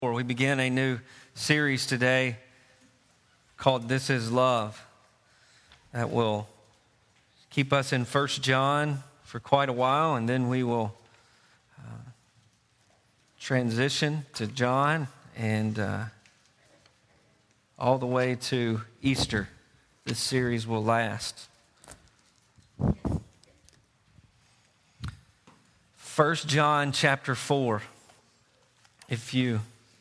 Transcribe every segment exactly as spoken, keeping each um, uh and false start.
We begin a new series today called This Is Love that will keep us in First John for quite a while, and then we will uh, transition to John and uh, all the way to Easter. This series will last. First John chapter four. If you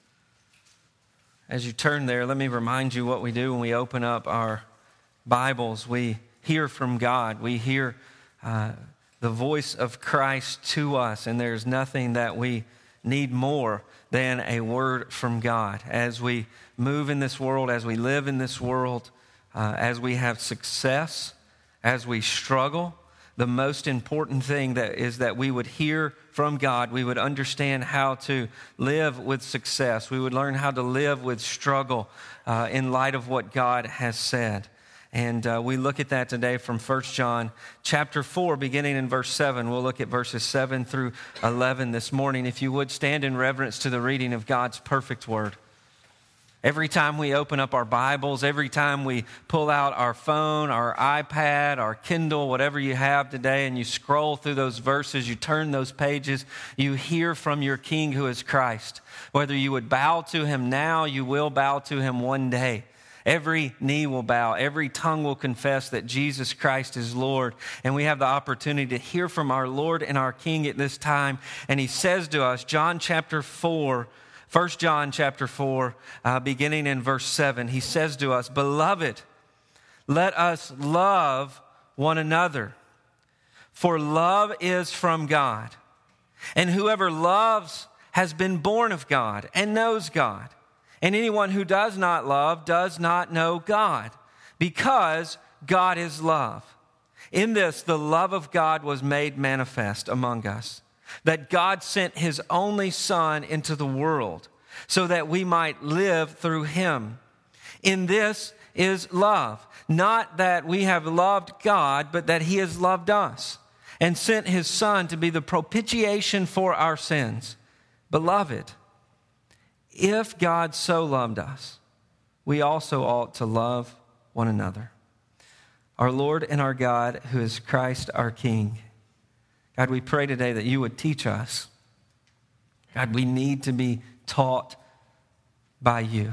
As you turn there, let me remind you what we do when we open up our Bibles. We hear from God. We hear uh, the voice of Christ to us, and there's nothing that we need more than a word from God. As we move in this world, as we live in this world, uh, as we have success, as we struggle, the most important thing that is that we would hear from God. We would understand how to live with success. We would learn how to live with struggle uh, in light of what God has said. And uh, we look at that today from First John chapter four, beginning in verse seven. We'll look at verses seven through eleven this morning. If you would stand in reverence to the reading of God's perfect word. Every time we open up our Bibles, every time we pull out our phone, our iPad, our Kindle, whatever you have today, and you scroll through those verses, you turn those pages, you hear from your King who is Christ. Whether you would bow to him now, you will bow to him one day. Every knee will bow, every tongue will confess that Jesus Christ is Lord. And we have the opportunity to hear from our Lord and our King at this time. And he says to us, John chapter four, First John chapter four, uh, beginning in verse seven, he says to us, "Beloved, let us love one another, for love is from God. And whoever loves has been born of God and knows God. And anyone who does not love does not know God, because God is love. In this, the love of God was made manifest among us, that God sent his only Son into the world so that we might live through him. In this is love, not that we have loved God, but that he has loved us and sent his Son to be the propitiation for our sins. Beloved, if God so loved us, we also ought to love one another. Our Lord and our God, who is Christ our King, God, we pray today that you would teach us. God, we need to be taught by you.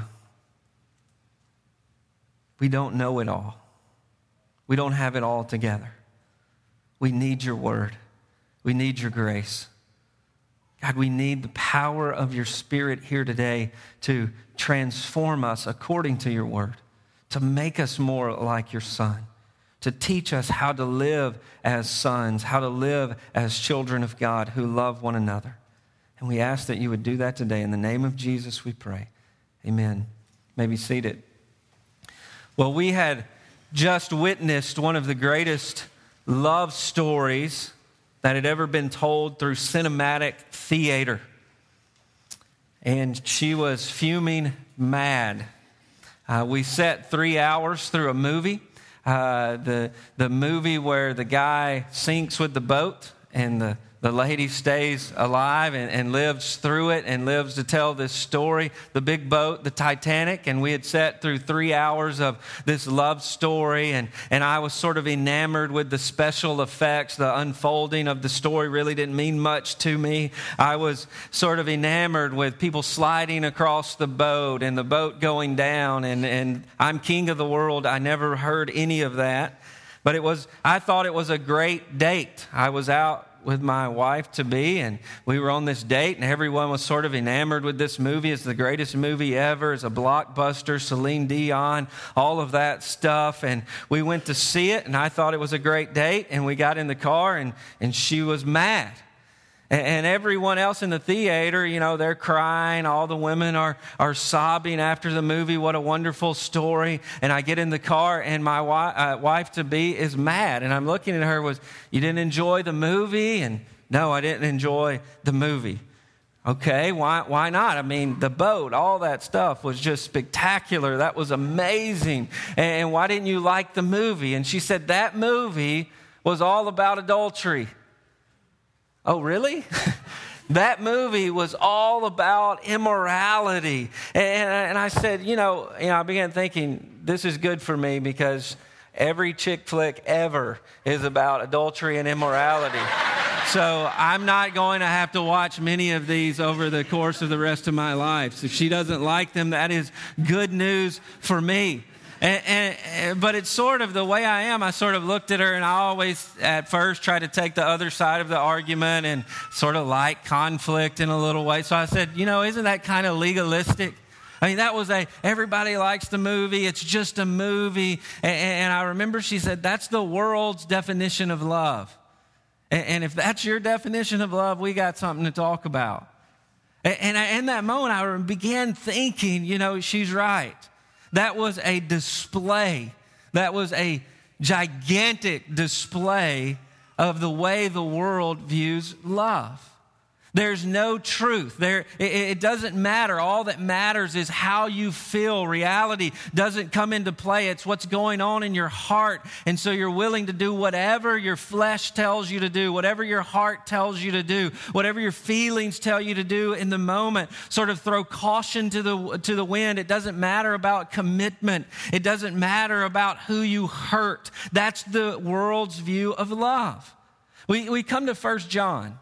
We don't know it all. We don't have it all together. We need your word. We need your grace. God, we need the power of your Spirit here today to transform us according to your word, to make us more like your Son, to teach us how to live as sons, how to live as children of God who love one another. And we ask that you would do that today. In the name of Jesus, we pray. Amen. You may be seated. Well, we had just witnessed one of the greatest love stories that had ever been told through cinematic theater. And she was fuming mad. Uh, we sat three hours through a movie. Uh, the the movie where the guy sinks with the boat and the, the lady stays alive and, and lives through it and lives to tell this story. The big boat, the Titanic, and we had sat through three hours of this love story, and, and I was sort of enamored with the special effects. The unfolding of the story really didn't mean much to me. I was sort of enamored with people sliding across the boat and the boat going down, and, and I'm king of the world. I never heard any of that, but it was, I thought it was a great date. I was out with my wife-to-be, and we were on this date, and everyone was sort of enamored with this movie. It's the greatest movie ever. It's a blockbuster, Celine Dion, all of that stuff, and we went to see it, and I thought it was a great date, and we got in the car, and, and she was mad. And everyone else in the theater, you know, they're crying. All the women are, are sobbing after the movie. What a wonderful story. And I get in the car, and my wi- uh, wife-to-be is mad. And I'm looking at her, was, you didn't enjoy the movie? And no, I didn't enjoy the movie. Okay, why, why not? I mean, the boat, all that stuff was just spectacular. That was amazing. And why didn't you like the movie? And she said, that movie was all about adultery. Oh, really? That movie was all about immorality. And, and I said, you know, you know, I began thinking, this is good for me because every chick flick ever is about adultery and immorality. So I'm not going to have to watch many of these over the course of the rest of my life. If she doesn't like them, that is good news for me. And, and, but it's sort of the way I am. I sort of looked at her, and I always at first try to take the other side of the argument and sort of like conflict in a little way. So I said, you know, isn't that kind of legalistic? I mean, that was a, everybody likes the movie. It's just a movie. And, and I remember she said, that's the world's definition of love. And, and if that's your definition of love, we got something to talk about. And, and I, in that moment, I began thinking, you know, she's right. That was a display. That was a gigantic display of the way the world views love. There's no truth. There, it, it doesn't matter. All that matters is how you feel. Reality doesn't come into play. It's what's going on in your heart. And so you're willing to do whatever your flesh tells you to do, whatever your heart tells you to do, whatever your feelings tell you to do in the moment. Sort of throw caution to the, to the wind. It doesn't matter about commitment. It doesn't matter about who you hurt. That's the world's view of love. We, we come to First John.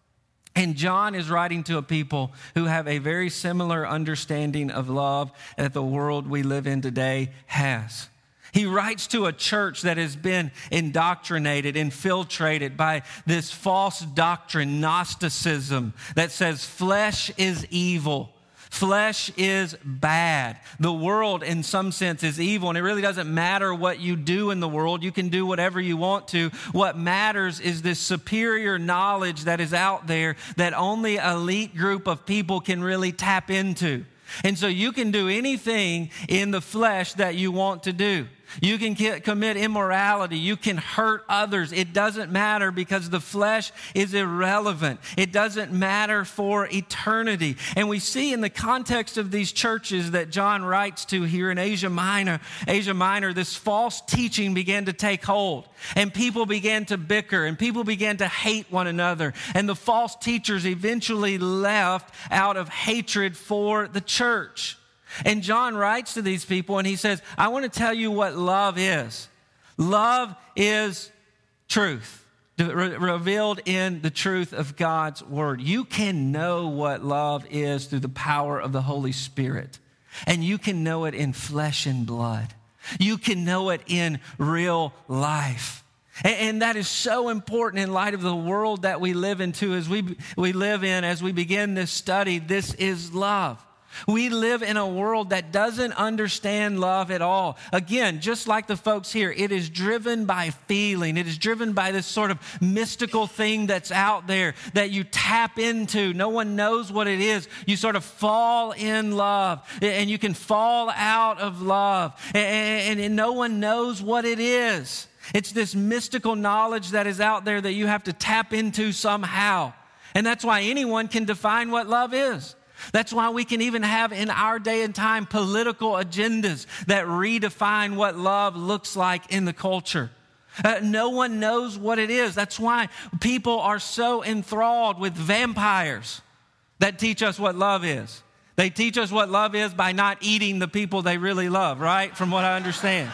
And John is writing to a people who have a very similar understanding of love that the world we live in today has. He writes to a church that has been indoctrinated, infiltrated by this false doctrine, Gnosticism, that says flesh is evil. Flesh is bad. The world, in some sense, is evil, and it really doesn't matter what you do in the world. You can do whatever you want to. What matters is this superior knowledge that is out there that only an elite group of people can really tap into. And so you can do anything in the flesh that you want to do. You can commit immorality. You can hurt others. It doesn't matter because the flesh is irrelevant. It doesn't matter for eternity. And we see in the context of these churches that John writes to here in Asia Minor, Asia Minor, this false teaching began to take hold. And people began to bicker and people began to hate one another. And the false teachers eventually left out of hatred for the church. And John writes to these people and he says, I want to tell you what love is. Love is truth, re- revealed in the truth of God's word. You can know what love is through the power of the Holy Spirit. And you can know it in flesh and blood. You can know it in real life. And, and that is so important in light of the world that we live into as we, we live in as we begin this study. This is love. We live in a world that doesn't understand love at all. Again, just like the folks here, it is driven by feeling. It is driven by this sort of mystical thing that's out there that you tap into. No one knows what it is. You sort of fall in love and you can fall out of love and, and, and no one knows what it is. It's this mystical knowledge that is out there that you have to tap into somehow. And that's why anyone can define what love is. That's why we can even have in our day and time political agendas that redefine what love looks like in the culture. Uh, no one knows what it is. That's why people are so enthralled with vampires that teach us what love is. They teach us what love is by not eating the people they really love, right? From what I understand.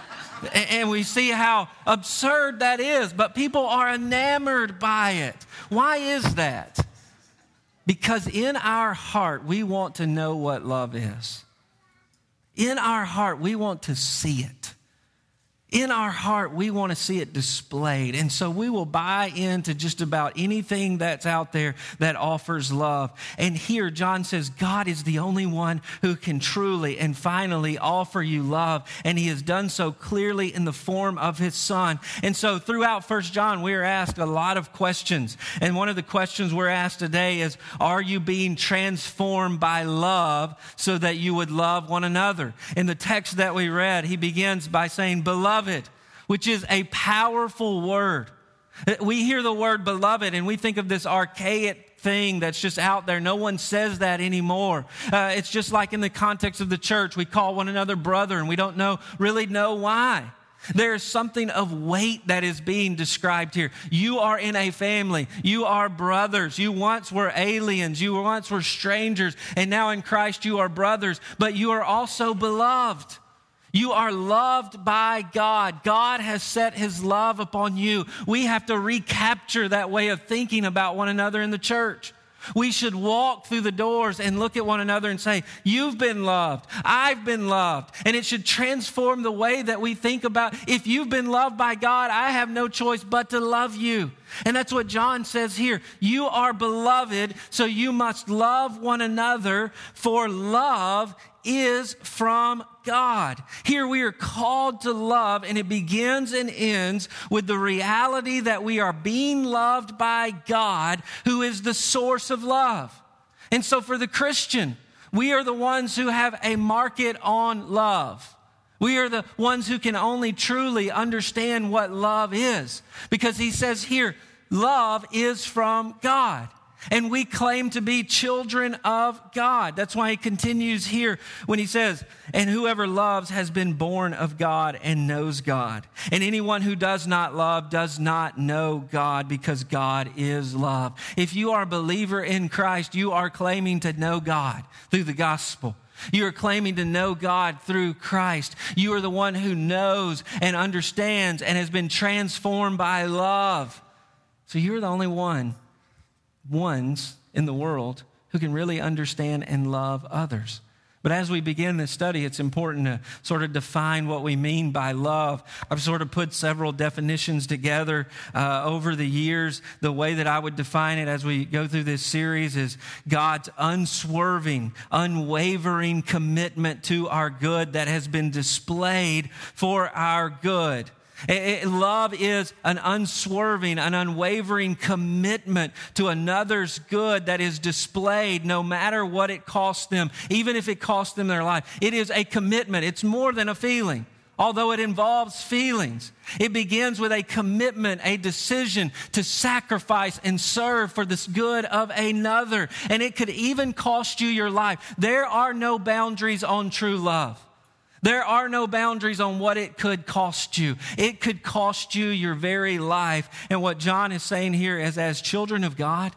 And we see how absurd that is, but people are enamored by it. Why is that? Because in our heart, we want to know what love is. In our heart, we want to see it. In our heart, we want to see it displayed. And so we will buy into just about anything that's out there that offers love. And here, John says, God is the only one who can truly and finally offer you love. And he has done so clearly in the form of his son. And so throughout First John, we are asked a lot of questions. And one of the questions we're asked today is, are you being transformed by love so that you would love one another? In the text that we read, he begins by saying, beloved, which is a powerful word. We hear the word beloved and we think of this archaic thing that's just out there. No one says that anymore. Uh, it's just like in the context of the church, we call one another brother and we don't know really know why. There is something of weight that is being described here. You are in a family. You are brothers. You once were aliens. You once were strangers. And now in Christ you are brothers. But you are also beloved. You are loved by God. God has set his love upon you. We have to recapture that way of thinking about one another in the church. We should walk through the doors and look at one another and say, you've been loved. I've been loved. And it should transform the way that we think about, if you've been loved by God, I have no choice but to love you. And that's what John says here. You are beloved, so you must love one another, for love is from God. Here we are called to love, and it begins and ends with the reality that we are being loved by God, who is the source of love. And so for the Christian, we are the ones who have a market on love. We are the ones who can only truly understand what love is, because he says here, love is from God. And we claim to be children of God. That's why he continues here when he says, and whoever loves has been born of God and knows God. And anyone who does not love does not know God, because God is love. If you are a believer in Christ, you are claiming to know God through the gospel. You are claiming to know God through Christ. You are the one who knows and understands and has been transformed by love. So you're the only one ones in the world who can really understand and love others. But as we begin this study, it's important to sort of define what we mean by love. I've sort of put several definitions together uh, over the years. The way that I would define it as we go through this series is God's unswerving, unwavering commitment to our good that has been displayed for our good. It, it, love is an unswerving, an unwavering commitment to another's good that is displayed no matter what it costs them, even if it costs them their life. It is a commitment. It's more than a feeling, although it involves feelings. It begins with a commitment, a decision to sacrifice and serve for the good of another. And it could even cost you your life. There are no boundaries on true love. There are no boundaries on what it could cost you. It could cost you your very life. And what John is saying here is, as children of God,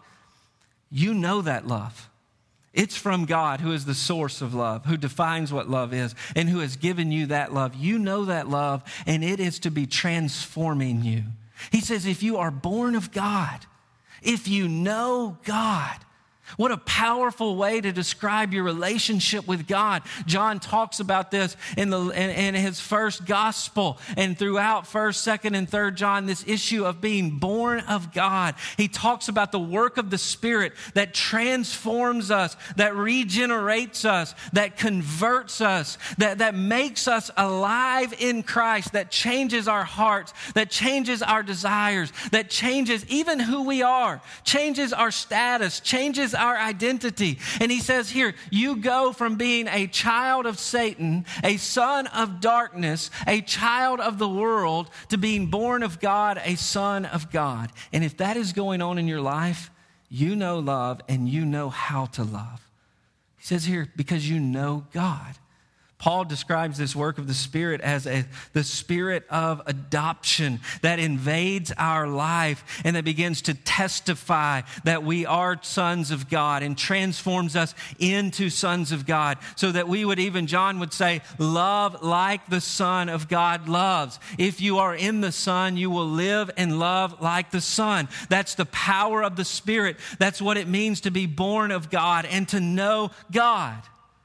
you know that love. It's from God, who is the source of love, who defines what love is, and who has given you that love. You know that love, and it is to be transforming you. He says, if you are born of God, if you know God, what a powerful way to describe your relationship with God. John talks about this in the in, in his first gospel, and throughout first, second, and third John, this issue of being born of God. He talks about the work of the Spirit that transforms us, that regenerates us, that converts us, that, that makes us alive in Christ, that changes our hearts, that changes our desires, that changes even who we are, changes our status, changes our identity. And he says here, you go from being a child of Satan, a son of darkness, a child of the world, to being born of God, a son of God. And if that is going on in your life, you know love and you know how to love. He says here, because you know God. Paul describes this work of the Spirit as a, the spirit of adoption that invades our life and that begins to testify that we are sons of God and transforms us into sons of God, so that we would even, John would say, love like the Son of God loves. If you are in the Son, you will live and love like the Son. That's the power of the Spirit. That's what it means to be born of God and to know God.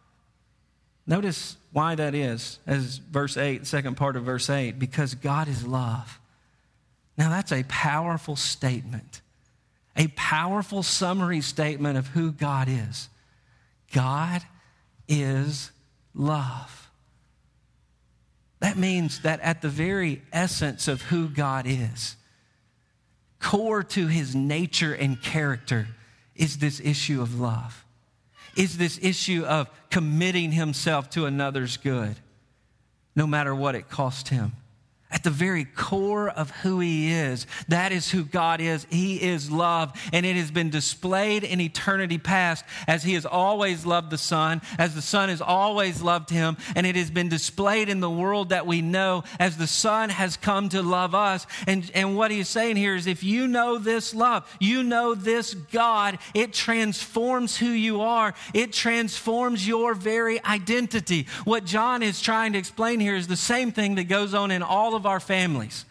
Notice why that is, as verse eight, the second part of verse eight, because God is love. Now that's a powerful statement, a powerful summary statement of who God is. God is love. That means that at the very essence of who God is, core to his nature and character, is this issue of love. Is this issue of committing himself to another's good, no matter what it cost him. At the very core of who he is, that is who God is. He is love, and it has been displayed in eternity past as he has always loved the Son, as the Son has always loved him, and it has been displayed in the world that we know as the Son has come to love us. And, and what he's saying here is if you know this love, you know this God, it transforms who you are. It transforms your very identity. What John is trying to explain here is the same thing that goes on in all of our families.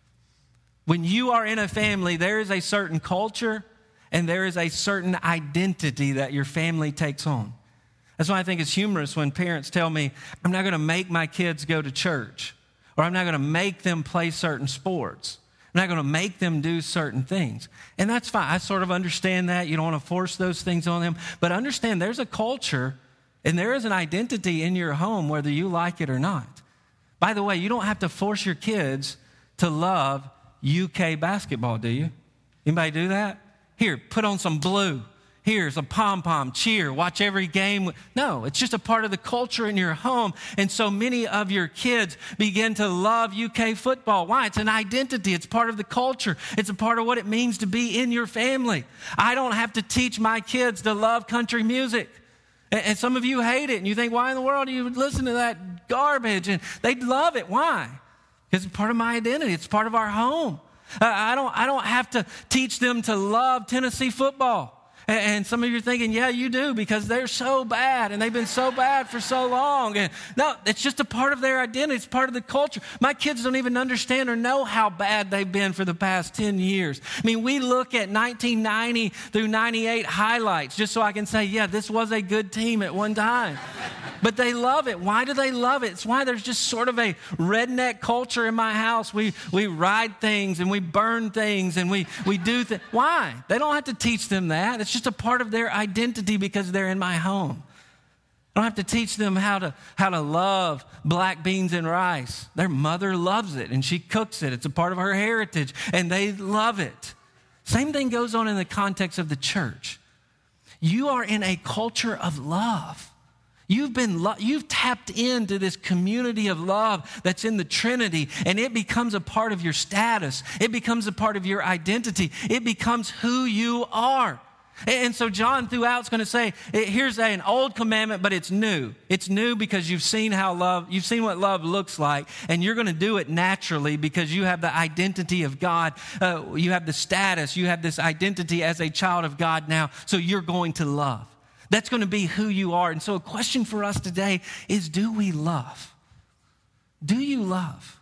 When you are in a family, there is a certain culture and there is a certain identity that your family takes on. That's why I think it's humorous when parents tell me, I'm not going to make my kids go to church, or I'm not going to make them play certain sports. I'm not going to make them do certain things. And that's fine. I sort of understand that. You don't want to force those things on them. But understand there's a culture and there is an identity in your home whether you like it or not. By the way, you don't have to force your kids to love U K basketball, do you? Anybody do that? Here, put on some blue. Here's a pom-pom, cheer, watch every game. No, it's just a part of the culture in your home. And so many of your kids begin to love U K football. Why? It's an identity. It's part of the culture. It's a part of what it means to be in your family. I don't have to teach my kids to love country music. And some of you hate it, and you think, why in the world do you listen to that garbage? And they love it. Why? Because it's part of my identity. It's part of our home. I don't, I don't have to teach them to love Tennessee football. And some of you are thinking, yeah, you do, because they're so bad, and they've been so bad for so long. And no, it's just a part of their identity. It's part of the culture. My kids don't even understand or know how bad they've been for the past ten years. I mean, we look at nineteen ninety through ninety-eight highlights just so I can say, yeah, this was a good team at one time. But they love it. Why do they love it? It's why there's just sort of a redneck culture in my house. We we ride things and we burn things and we, we do things. Why? They don't have to teach them that. It's just a part of their identity because they're in my home. I don't have to teach them how to how to love black beans and rice. Their mother loves it and she cooks it. It's a part of her heritage and they love it. Same thing goes on in the context of the church. You are in a culture of love. You've been, lo- you've tapped into this community of love that's in the Trinity, and it becomes a part of your status. It becomes a part of your identity. It becomes who you are. And so John throughout is going to say, here's an old commandment, but it's new. It's new because you've seen how love, you've seen what love looks like, and you're going to do it naturally because you have the identity of God. Uh, you have the status. You have this identity as a child of God now, so you're going to love. That's going to be who you are. And so a question for us today is, do we love? Do you love?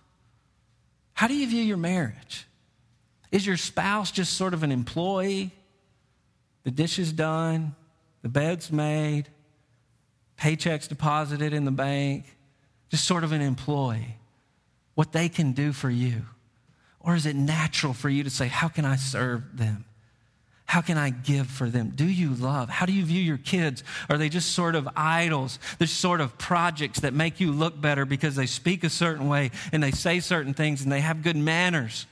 How do you view your marriage? Is your spouse just sort of an employee? The dishes done, the bed's made, paychecks deposited in the bank, just sort of an employee, what they can do for you? Or is it natural for you to say, how can I serve them? How can I give for them? Do you love? How do you view your kids? Are they just sort of idols? They're sort of projects that make you look better because they speak a certain way and they say certain things and they have good manners?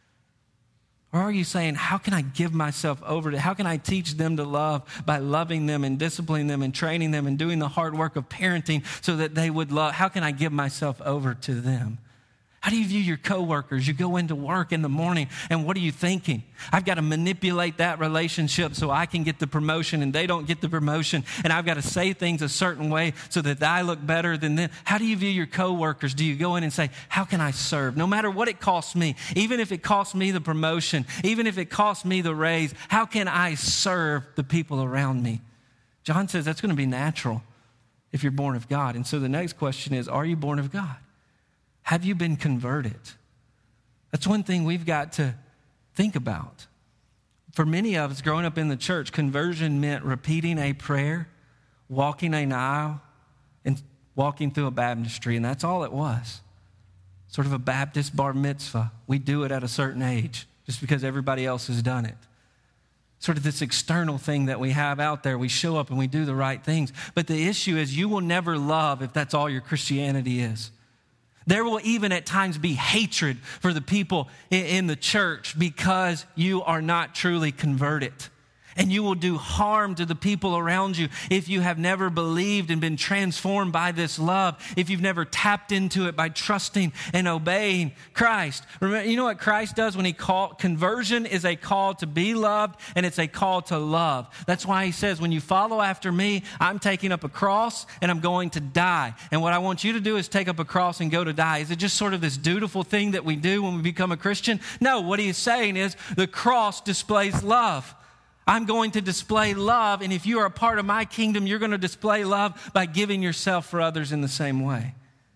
Or are you saying, how can I give myself over to, how can I teach them to love by loving them and disciplining them and training them and doing the hard work of parenting so that they would love? How can I give myself over to them? How do you view your coworkers? You go into work in the morning, and what are you thinking? I've got to manipulate that relationship so I can get the promotion and they don't get the promotion, and I've got to say things a certain way so that I look better than them. How do you view your coworkers? Do you go in and say, how can I serve? No matter what it costs me, even if it costs me the promotion, even if it costs me the raise, how can I serve the people around me? John says that's going to be natural if you're born of God. And so the next question is, are you born of God? Have you been converted? That's one thing we've got to think about. For many of us growing up in the church, conversion meant repeating a prayer, walking an aisle, and walking through a baptistry, and that's all it was. Sort of a Baptist bar mitzvah. We do it at a certain age just because everybody else has done it. Sort of this external thing that we have out there. We show up and we do the right things. But the issue is you will never love if that's all your Christianity is. There will even at times be hatred for the people in the church because you are not truly converted. And you will do harm to the people around you if you have never believed and been transformed by this love, if you've never tapped into it by trusting and obeying Christ. Remember, you know what Christ does when he call, conversion is a call to be loved and it's a call to love. That's why he says, when you follow after me, I'm taking up a cross and I'm going to die. And what I want you to do is take up a cross and go to die. Is it just sort of this dutiful thing that we do when we become a Christian? No, what he is saying is the cross displays love. I'm going to display love, and if you are a part of my kingdom, you're going to display love by giving yourself for others in the same way.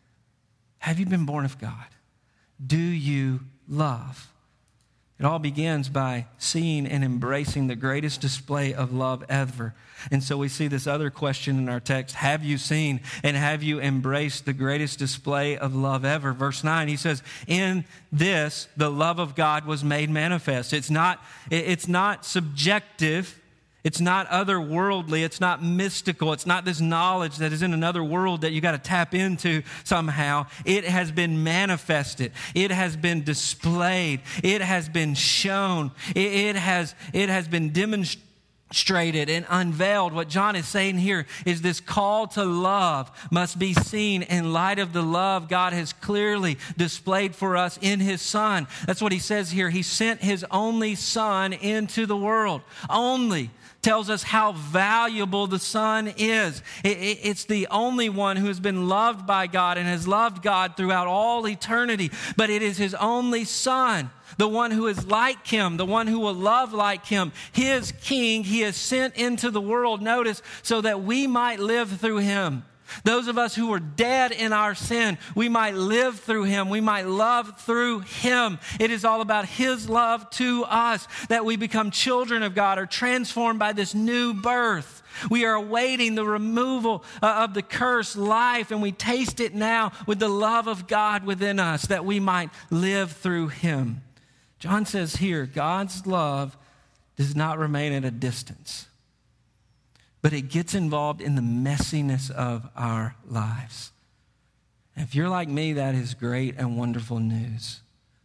Have you been born of God? Do you love? It all begins by seeing and embracing the greatest display of love ever. And so we see this other question in our text. Have you seen and have you embraced the greatest display of love ever? Verse nine, he says, in this, the love of God was made manifest. It's not, it's not subjective. It's not otherworldly. It's not mystical. It's not this knowledge that is in another world that you got to tap into somehow. It has been manifested. It has been displayed. It has been shown. It, it has, it has been demonstrated and unveiled. What John is saying here is this call to love must be seen in light of the love God has clearly displayed for us in his Son. That's what he says here. He sent his only Son into the world. Only. Tells us how valuable the Son is. It, it, it's the only one who has been loved by God and has loved God throughout all eternity. But it is his only Son, the one who is like him, the one who will love like him, his King. He is sent into the world, notice, so that we might live through him. Those of us who were dead in our sin, we might live through him. We might love through him. It is all about his love to us, that we become children of God, are transformed by this new birth. We are awaiting the removal of the cursed life, and we taste it now with the love of God within us, that we might live through him. John says here, God's love does not remain at a distance, but it gets involved in the messiness of our lives. And if you're like me, that is great and wonderful news.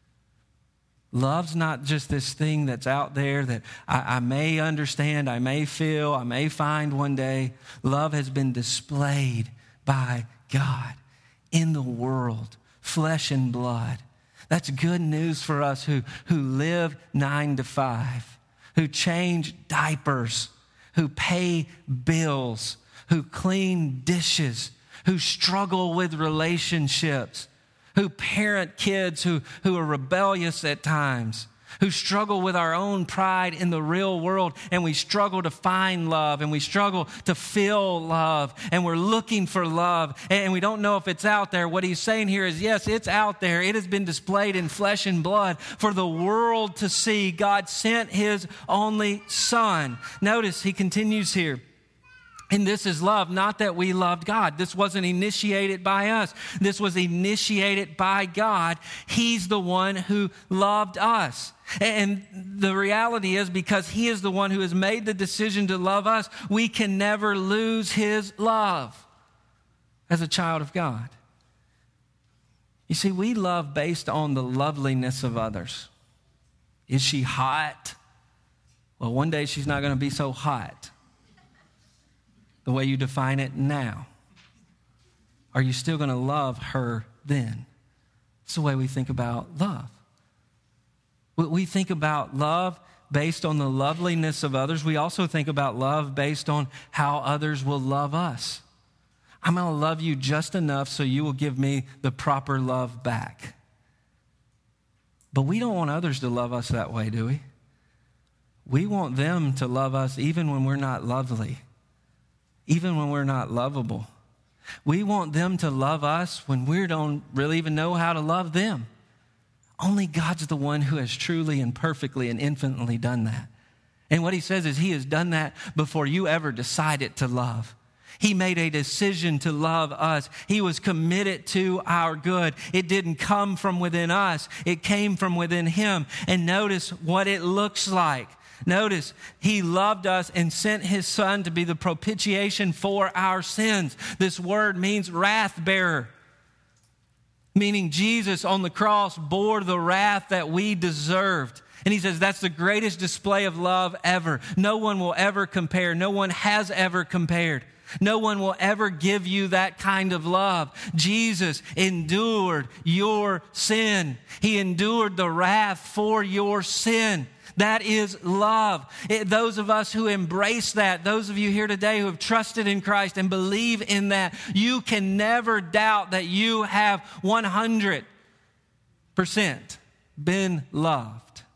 Love's not just this thing that's out there that I, I may understand, I may feel, I may find one day. Love has been displayed by God in the world, flesh and blood. That's good news for us who, who live nine to five, who change diapers, who pay bills, who clean dishes, who struggle with relationships, who parent kids who, who are rebellious at times, who struggle with our own pride in the real world, and we struggle to find love, and we struggle to feel love, and we're looking for love, and we don't know if it's out there. What he's saying here is, yes, it's out there. It has been displayed in flesh and blood for the world to see. God sent his only Son. Notice he continues here. And this is love, not that we loved God. This wasn't initiated by us. This was initiated by God. He's the one who loved us. And the reality is, because he is the one who has made the decision to love us, we can never lose his love as a child of God. You see, we love based on the loveliness of others. Is she hot? Well, one day she's not going to be so hot the way you define it now. Are you still going to love her then? It's the way we think about love. We think about love based on the loveliness of others. We also think about love based on how others will love us. I'm going to love you just enough so you will give me the proper love back. But we don't want others to love us that way, do we? We want them to love us even when we're not lovely, even when we're not lovable. We want them to love us when we don't really even know how to love them. Only God's the one who has truly and perfectly and infinitely done that. And what he says is he has done that before you ever decided to love. He made a decision to love us. He was committed to our good. It didn't come from within us. It came from within him. And notice what it looks like. Notice, he loved us and sent his Son to be the propitiation for our sins. This word means wrath bearer, meaning Jesus on the cross bore the wrath that we deserved. And he says that's the greatest display of love ever. No one will ever compare. No one has ever compared. No one will ever give you that kind of love. Jesus endured your sin. He endured the wrath for your sin. That is love. It, those of us who embrace that, those of you here today who have trusted in Christ and believe in that, you can never doubt that you have one hundred percent been loved.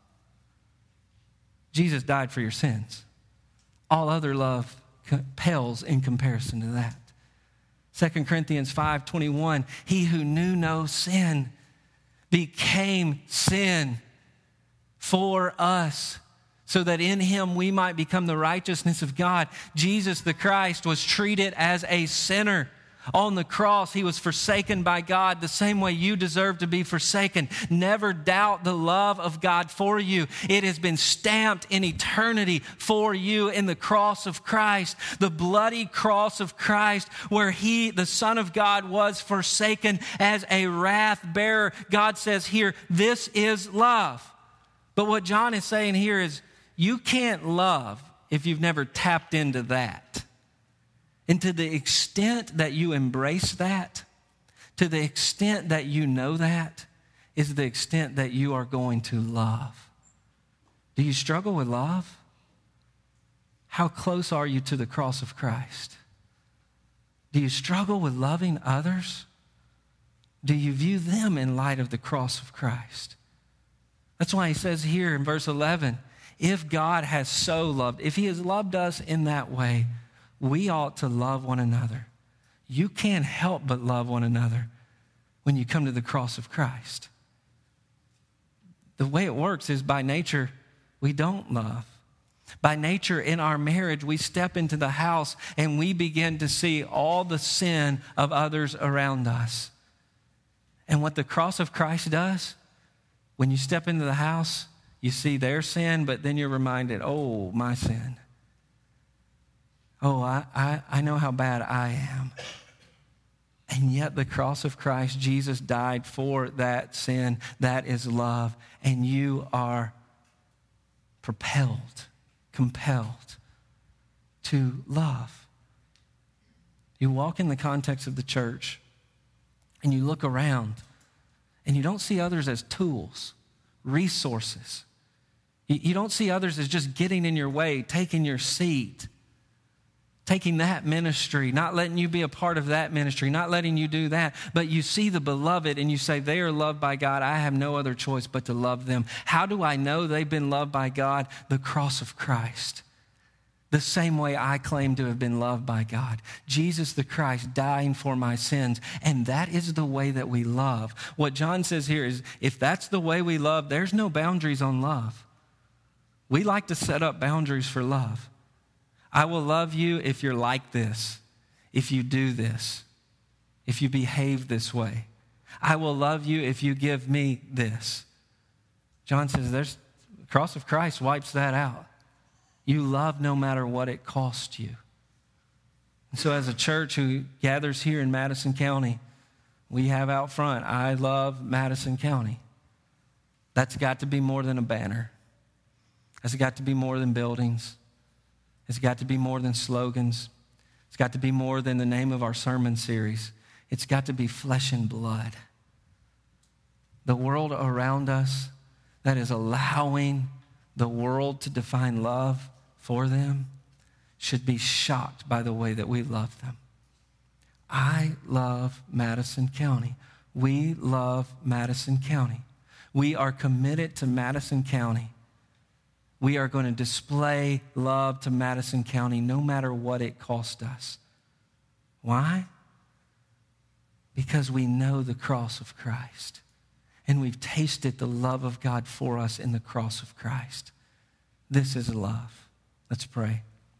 Jesus died for your sins. All other love pales in comparison to that. Second Corinthians five twenty-one, he who knew no sin became sin for us, so that in him we might become the righteousness of God. Jesus the Christ was treated as a sinner. On the cross, he was forsaken by God the same way you deserve to be forsaken. Never doubt the love of God for you. It has been stamped in eternity for you in the cross of Christ, the bloody cross of Christ, where he, the Son of God, was forsaken as a wrath bearer. God says here, this is love. But what John is saying here is, you can't love if you've never tapped into that. And to the extent that you embrace that, to the extent that you know that, is the extent that you are going to love. Do you struggle with love? How close are you to the cross of Christ? Do you struggle with loving others? Do you view them in light of the cross of Christ? That's why he says here in verse eleven, if God has so loved, if he has loved us in that way, we ought to love one another. You can't help but love one another when you come to the cross of Christ. The way it works is by nature, we don't love. By nature, in our marriage, we step into the house and we begin to see all the sin of others around us. And what the cross of Christ does, when you step into the house, you see their sin, but then you're reminded, oh, my sin. Oh, I, I, I know how bad I am. And yet the cross of Christ, Jesus died for that sin. That is love. And you are propelled, compelled to love. You walk in the context of the church and you look around and you don't see others as tools, resources. You, you don't see others as just getting in your way, taking your seat, taking that ministry, not letting you be a part of that ministry, not letting you do that. But you see the beloved and you say, they are loved by God. I have no other choice but to love them. How do I know they've been loved by God? The cross of Christ. The same way I claim to have been loved by God. Jesus the Christ dying for my sins. And that is the way that we love. What John says here is, if that's the way we love, there's no boundaries on love. We like to set up boundaries for love. I will love you if you're like this, if you do this, if you behave this way. I will love you if you give me this. John says there's the cross of Christ wipes that out. You love no matter what it costs you. And so as a church who gathers here in Madison County, we have out front, I love Madison County. That's got to be more than a banner. That's got to be more than buildings. It's got to be more than slogans. It's got to be more than the name of our sermon series. It's got to be flesh and blood. The world around us that is allowing the world to define love for them should be shocked by the way that we love them. I love Madison County. We love Madison County. We are committed to Madison County. We are going to display love to Madison County no matter what it costs us. Why? Because we know the cross of Christ. And we've tasted the love of God for us in the cross of Christ. This is love. Let's pray.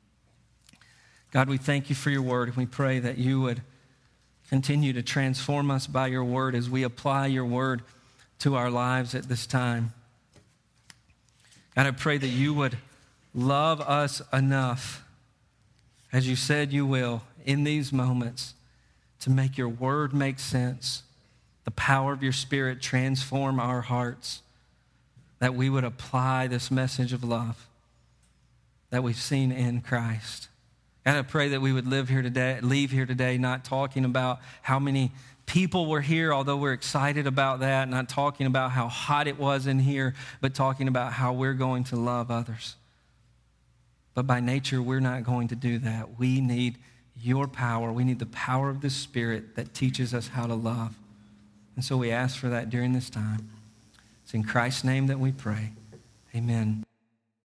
God, we thank you for your word. And we pray that you would continue to transform us by your word as we apply your word to our lives at this time. God, I pray that you would love us enough, as you said you will, in these moments, to make your word make sense, the power of your Spirit transform our hearts. that we would apply this message of love that we've seen in Christ. God, I pray that we would live here today, leave here today not talking about how many people were here, although we're excited about that, not talking about how hot it was in here, but talking about how we're going to love others. But by nature, we're not going to do that. We need your power. We need the power of the Spirit that teaches us how to love. And so we ask for that during this time. It's in Christ's name that we pray. Amen.